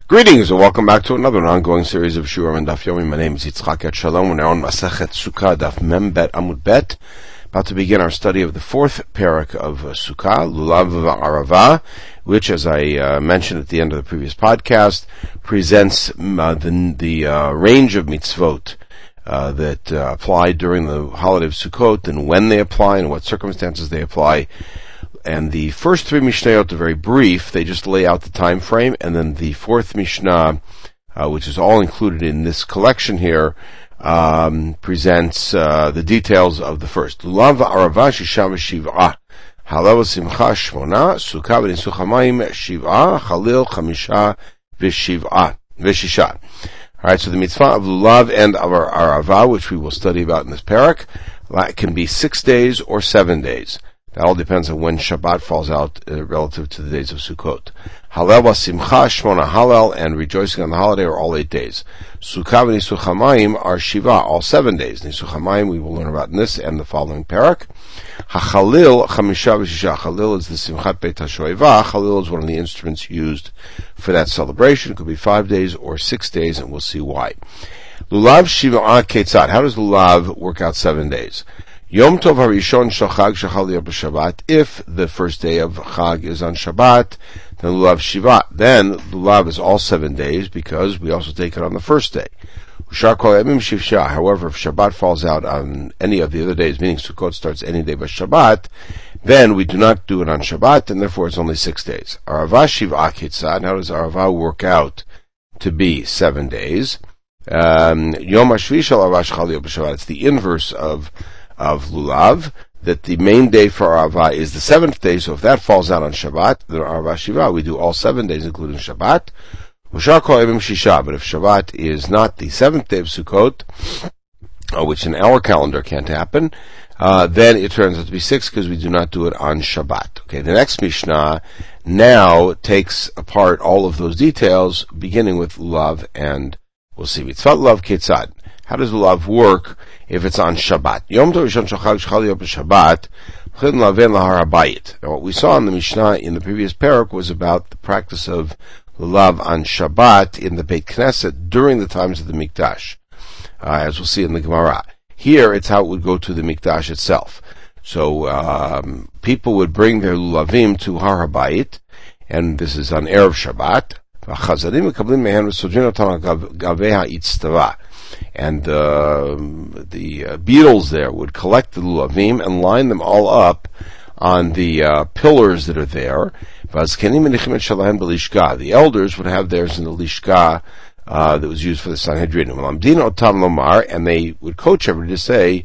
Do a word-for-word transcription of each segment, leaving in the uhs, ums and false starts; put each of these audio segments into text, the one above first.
Greetings and welcome back to another ongoing series of Shurim and Daf Yomi. My name is Yitzchak Etshalom. We're now on Masechet Sukkah, Daf Mem Bet Amud Bet. About to begin our study of the fourth parak of uh, Sukkah, Lulav V'Arava, which, as I uh, mentioned at the end of the previous podcast, presents uh, the, the uh, range of mitzvot uh, that uh, apply during the holiday of Sukkot, and when they apply and what circumstances they apply. And the first three Mishnayot are very brief. They just lay out the time frame. And then the fourth Mishnah, uh, which is all included in this collection here, um, presents uh, the details of the first. Lulav V'Arava Shisha V'Shiv'ah. Halal V'Simcha Shmona. Sukkah V'Nisuch HaMayim Shiv'ah. Chalil Chamisha V'Shiv'ah. V'Shisha. Alright, so the mitzvah of Lulav and of our Arava, which we will study about in this parak, can be six days or seven days. That all depends on when Shabbat falls out uh, relative to the days of Sukkot. Halal Simcha Shmona Halal and rejoicing on the holiday are all eight days. Sukkah v'Nisuch HaMayim are Shiva, all seven days. Nisuch HaMayim we will learn about in this and the following parak. HaChalil Chamisha v'Shisha. Chalil is the Simchat Beit HaShoeva. Chalil is one of the instruments used for that celebration. It could be five days or six days, and we'll see why. Lulav Shiva'ah Ketzad. How does Lulav work out seven days? Yom Tov Harishon Shel Chag Shechal Yom B'Shabbat. If the first day of Chag is on Shabbat, then Lulav Shiva. Then Lulav is all seven days because we also take it on the first day. Ushar Kol Yamim Shivsha. However, if Shabbat falls out on any of the other days, meaning Sukkot starts any day but Shabbat, then we do not do it on Shabbat, and therefore it's only six days. Arava Shiva Ketzad. How does Arava work out to be seven days? Um, Yom Hashvi Shel Arava Shechal Yom B'Shabbat. It's the inverse of of Lulav, that the main day for Arava is the seventh day, so if that falls out on Shabbat, then Arava Shiva, we do all seven days, including Shabbat. Ushar Kol Yamim Shisha, but if Shabbat is not the seventh day of Sukkot, uh, which in our calendar can't happen, uh, then it turns out to be six, because we do not do it on Shabbat. Okay, the next Mishnah now takes apart all of those details, beginning with Lulav, and we'll see. Mitzvah Lulav Ketzad. How does Lulav work if it's on Shabbat? Yom Tov Rishon Shel Chag Shechal Yom B'Shabbat. Chidin Laven Lahar HaBayit. Now, what we saw in the Mishnah in the previous parak was about the practice of Lulav on Shabbat in the Beit Knesset during the times of the Mikdash, uh, as we'll see in the Gemara. Here, it's how it would go to the Mikdash itself. So, um, people would bring their Lulavim to Har HaBayit, and this is on Erev Shabbat. V'chazadim mekablim mehen v'sodrin otam gavei ha'itzdava. And uh, the uh, beetles there would collect the lulavim and line them all up on the uh, pillars that are there. The elders would have theirs in the lishka uh, that was used for the Sanhedrin. And they would coach everybody to say,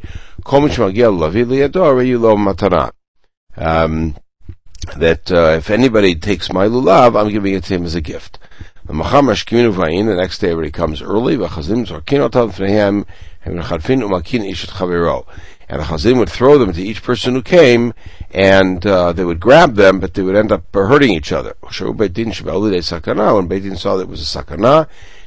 um, that uh, if anybody takes my lulav, I'm giving it to him as a gift. The next day everybody comes early, and the Chazim would throw them to each person who came, and uh, they would grab them, but they would end up hurting each other. When Beit Din saw that it was a sakana,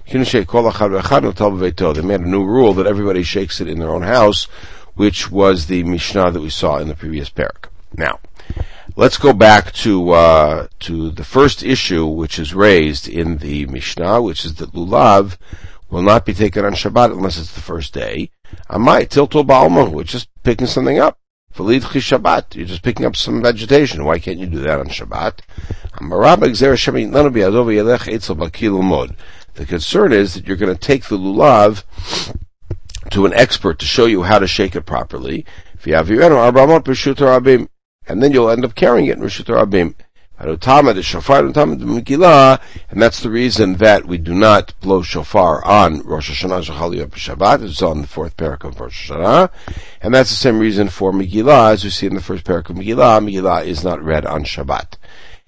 they made a new rule that everybody shakes it in their own house, which was the Mishnah that we saw in the previous parak. Now, let's go back to uh, to the first issue which is raised in the Mishnah, which is that Lulav will not be taken on Shabbat unless it's the first day. Amai tilto ba'alma, which is picking something up. Valid chi Shabbat, you're just picking up some vegetation. Why can't you do that on Shabbat? The concern is that you're going to take the Lulav to an expert to show you how to shake it properly. And then you'll end up carrying it in Rishut Rabim. And that's the reason that we do not blow shofar on Rosh Hashanah Shechal Yom B'Shabbat. It's on the fourth parak of Rosh Hashanah. And that's the same reason for Megillah, as we see in the first parak of Megillah. Megillah is not read on Shabbat.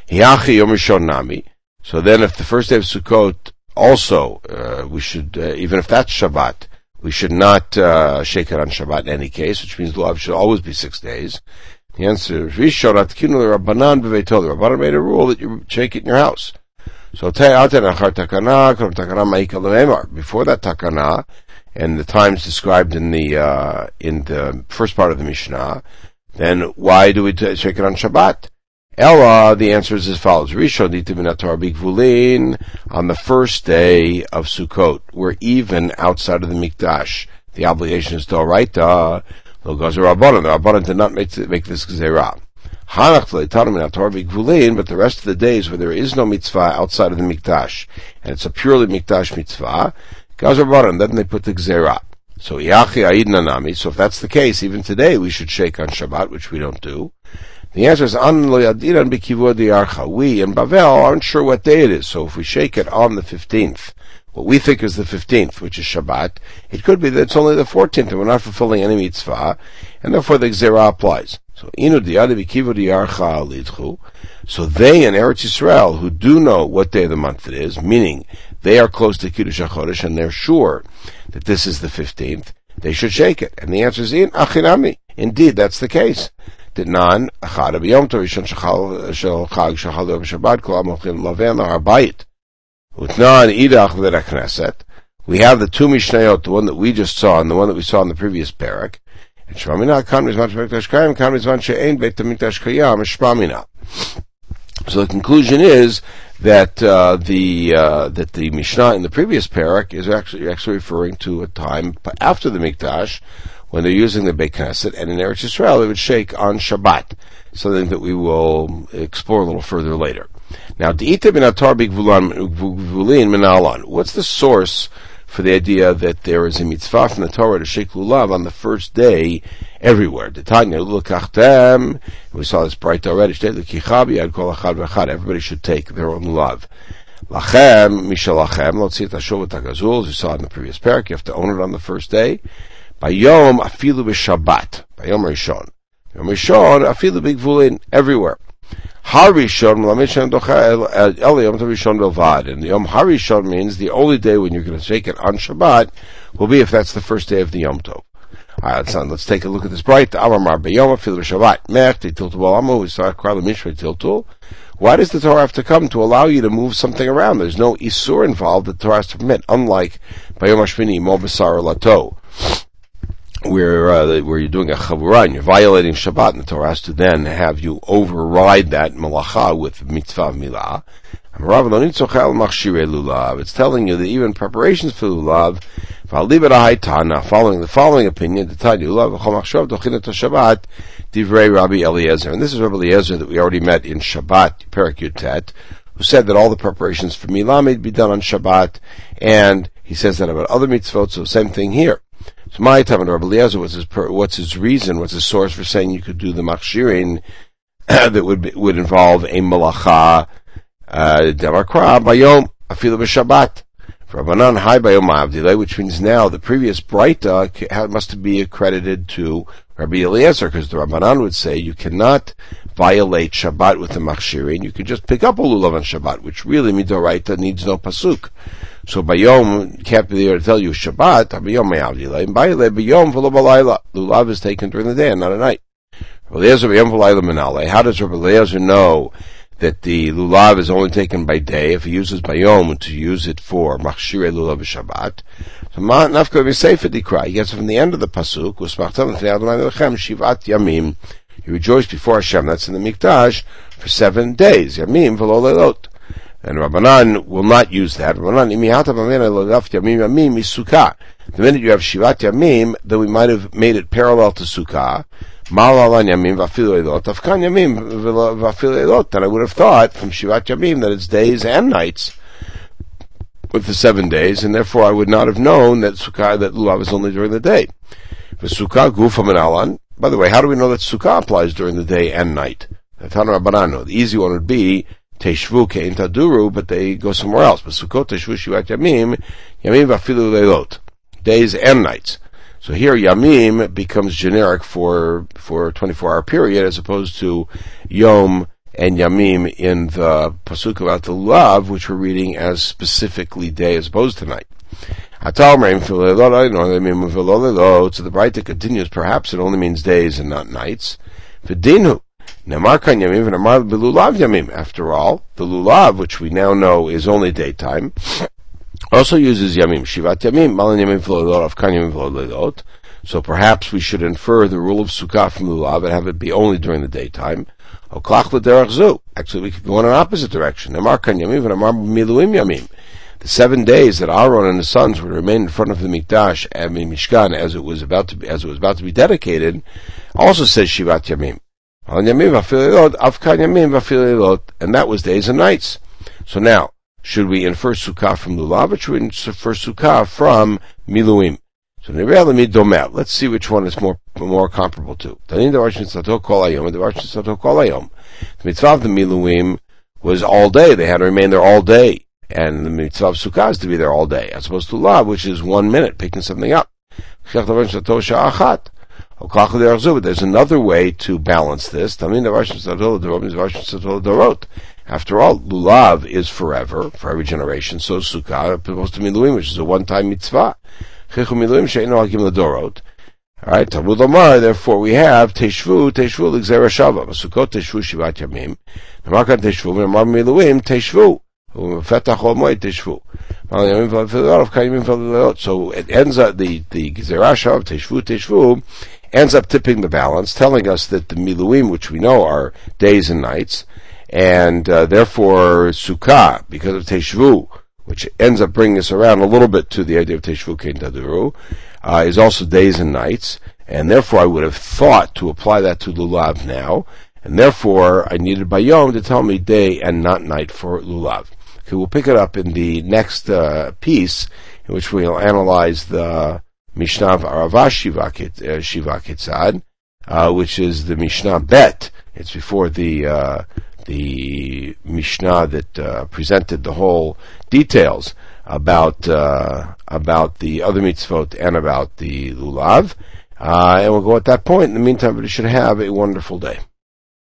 So then if the first day of Sukkot also, uh, we should, uh, even if that's Shabbat, we should not uh, shake it on Shabbat in any case, which means Lulav should always be six days. The answer is, the Rabbanan made a rule that you shake it in your house. So, before that takana, and the times described in the uh, in the first part of the Mishnah, then why do we t- shake it on Shabbat? Ella, the answer is as follows. Rishon ditim min haTorah b'gvulin, on the first day of Sukkot, we're even outside of the Mikdash. The obligation is d'oraita. Lo gazer Rabbanan. The Rabbanan did not make, make this gzerah. Hanach leitanim min haTorah b'gvulin, but the rest of the days where there is no mitzvah outside of the Mikdash, and it's a purely Mikdash mitzvah, gazer Rabbanan, then they put the gzerah. So yachi aid nanami. So if that's the case, even today we should shake on Shabbat, which we don't do. The answer is an lo yadiran b'kivud diarcha. We in Bavel aren't sure what day it is, so if we shake it on the fifteenth, what we think is the fifteenth, which is Shabbat, it could be that it's only the fourteenth, and we're not fulfilling any mitzvah, and therefore the gzerah applies. So inu diadi b'kivud diarcha lidchu. So they in Eretz Yisrael who do know what day of the month it is, meaning they are close to Kiddush HaChodesh and they're sure that this is the fifteenth, they should shake it. And the answer is in achinami. Indeed, that's the case. Didnan achada b'yom tov rishon shel chag shel b'shabbat kol ha'molchim laven ha'arbayit utnan idach v'der knesset. We have the two mishnayot, the one that we just saw and the one that we saw in the previous parak. And shmamina kan mizman shemikdash kayim kan mizman she'ein beit hamikdash kayam shmamina. So the conclusion is that uh, the uh, that the Mishnah in the previous parak is actually actually referring to a time after the Mikdash, when they're using the Beit Knesset, and in Eretz Yisrael it would shake on Shabbat, something that we will explore a little further later. Now, D'ita min haTorah b'gvulin min ha'alan. What's the source for the idea that there is a mitzvah from the Torah to shake lulav on the first day everywhere? D'tanya l'kachtem. We saw this bright already. Everybody should take their own lulav. Lachem mishalachem lotzit hashov v'tagazul. As we saw in the previous parak, you have to own it on the first day. Bayom afilu b'Shabbat. Bayom Rishon. Bayom Rishon afilu b'gvulin everywhere. Harishon l'mishan docha el yom tov Rishon belvad. And the Yom Harishon means the only day when you're going to shake it on Shabbat will be if that's the first day of the Yom Tov. Alright, let's, let's take a look at this bright. Amar Bayom afilu b'Shabbat. Mech titul b'alamu. We saw Kral Mishra tiltul. Why does the Torah have to come to allow you to move something around? There's no isur involved that the Torah has to permit, unlike Bayom Hashmini mo b'sar lato, where uh, where you're doing a chavurah and you're violating Shabbat, and the Torah has to then have you override that malacha with mitzvah milah. It's telling you that even preparations for lulav, following the following opinion, divrei Rabbi Eliezer, and this is Rabbi Eliezer that we already met in Shabbat, Perek Yutet, who said that all the preparations for milah may be done on Shabbat, and he says that about other mitzvot, so same thing here. So my time and Rabbi Eliezer, what's his, what's his reason, what's his source for saying you could do the machshirin that would be, would involve a malacha, demakra, bayom, afilu b'Shabbat. Rabbanan hai bayom ma'avdilei, which means now the previous Braita must be accredited to Rabbi Eliezer, because the Rabbanan would say you cannot violate Shabbat with the machshirin, you can just pick up a lulav on Shabbat, which really midoraita needs no pasuk. So Bayom can't be there to tell you Shabbat, Bayom me'avdilei, and Bayom v'lo b'layla. Lulav is taken during the day and not at night. Rabbi Eliezer Bayom v'layla minale. How does Rabbi Eliezer know that the lulav is only taken by day if he uses Bayom to use it for machshirei lulav Shabbat? So nafka v'sefer dikra. He gets it from the end of the pasuk. U'smachtam l'fnei Adonai lechem shivat yamim. You rejoice before Hashem. That's in the Mikdash for seven days. Yamim v'lo leilot. And Rabbanan will not use that. The minute you have Shivat Yamim, then we might have made it parallel to Sukkah. Then I would have thought from Shivat Yamim that it's days and nights with the seven days, and therefore I would not have known that Sukkah, that Lulav is only during the day. For Sukkah, Gufa Menalan. By the way, how do we know that Sukkah applies during the day and night? The easy one would be Teshvu kein taduru, but they go somewhere else. But Sukkot teshvu shivat yamim, yamim vafilu leilot, days and nights. So here yamim becomes generic for for a twenty-four hour period, as opposed to yom and yamim in the pasuk about the lulav, which we're reading as specifically day as opposed to night. So the Braita continues, perhaps it only means days and not nights. V'dinu. After all, the lulav, which we now know is only daytime, also uses yamim. Shivat yamim, malan yamim v'lo of kan yamim v'lo. So perhaps we should infer the rule of sukkah from lulav and have it be only during the daytime. Actually, we could go in an opposite direction. The seven days that Aaron and his sons would remain in front of the Mikdash and the Mishkan as it was about to be, as it was about to be dedicated, also says Shivat Yamim. And that was days and nights. So now, should we infer Sukkah from Lulav, or should we infer Sukkah from Miluim? So let's see which one is more more comparable to. The mitzvah of the Miluim was all day. They had to remain there all day. And the mitzvah of Sukkah is to be there all day, as opposed to Lulav, which is one minute, picking something up. But there's another way to balance this. After all, Lulav is forever, for every generation, so is Sukkah, opposed to Miluim, which is a one-time mitzvah. Alright, Talmud Lomar, therefore we have Teshvu, Teshvu, L'Gzera Shava, Sukkot Teshvu, Shivat Yamim, Namakan Teshvu, Namar Miluim, Teshvu, Fetach Ol Moed Teshvu. So it ends up, the, the Gzera Shava, Teshvu, Teshvu, ends up tipping the balance, telling us that the Miluim, which we know are days and nights, and uh, therefore Sukkah, because of Teshvu, which ends up bringing us around a little bit to the idea of Teshvu Kein Taduru, uh, is also days and nights, and therefore I would have thought to apply that to Lulav now, and therefore I needed Bayom to tell me day and not night for Lulav. Okay, we'll pick it up in the next uh, piece, in which we'll analyze the Mishnah of Aravah Shiva Kitzad, uh, which is the Mishnah Bet. It's before the uh, the Mishnah that uh, presented the whole details about uh, about the other mitzvot and about the Lulav. Uh, and we'll go at that point. In the meantime, everybody should have a wonderful day.